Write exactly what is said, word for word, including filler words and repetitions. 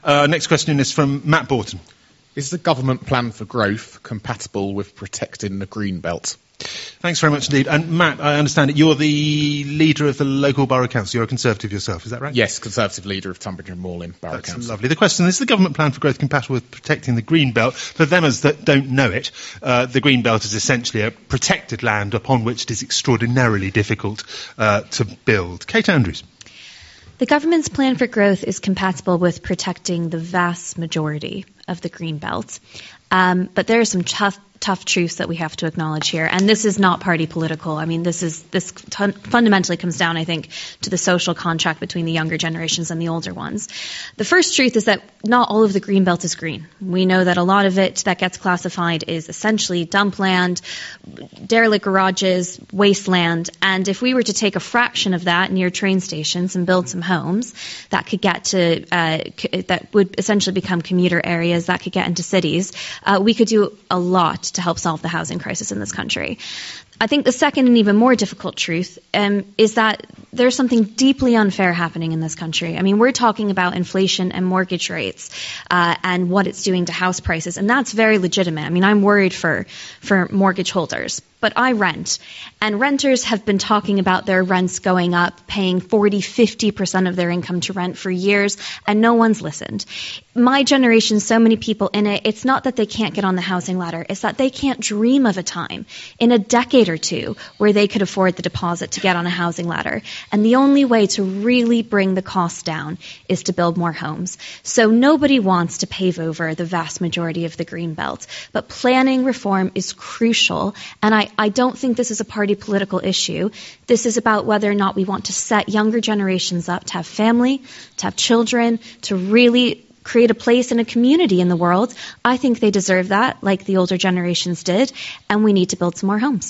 Uh, next question is from Matt Borton. Is the government plan for growth compatible with protecting the green belt? Thanks very much indeed. And Matt, I understand that you're the leader of the local borough council. You're a Conservative yourself, is that right? Yes, Conservative leader of Tunbridge and Moorland Borough That's Council. Lovely. The question is, is the government plan for growth compatible with protecting the green belt? For them as that don't know it, uh, the green belt is essentially a protected land upon which it is extraordinarily difficult uh, to build. Kate Andrews. The government's plan for growth is compatible with protecting the vast majority of the green belt. Um, but there are some tough tough truths that we have to acknowledge here. And this is not party political. I mean, this is this t- fundamentally comes down, I think, to the social contract between the younger generations and the older ones. The first truth is that not all of the green belt is green. We know that a lot of it that gets classified is essentially dump land, derelict garages, wasteland. And if we were to take a fraction of that near train stations and build some homes, that could get to, uh, c- that would essentially become commuter areas, that could get into cities, uh, we could do a lot to help solve the housing crisis in this country. I think the second and even more difficult truth um, is that there's something deeply unfair happening in this country. I mean, we're talking about inflation and mortgage rates uh, and what it's doing to house prices, and that's very legitimate. I mean, I'm worried for, for mortgage holders, but I rent, and renters have been talking about their rents going up, paying forty, fifty percent of their income to rent for years, and no one's listened. My generation, so many people in it, it's not that they can't get on the housing ladder, it's that they can't dream of a time in a decade or two where they could afford the deposit to get on a housing ladder. And the only way to really bring the cost down is to build more homes. So nobody wants to pave over the vast majority of the green belt, but planning reform is crucial. And I, I don't think this is a party political issue. This is about whether or not we want to set younger generations up to have family, to have children, to really create a place and a community in the world. I think they deserve that, like the older generations did, and we need to build some more homes.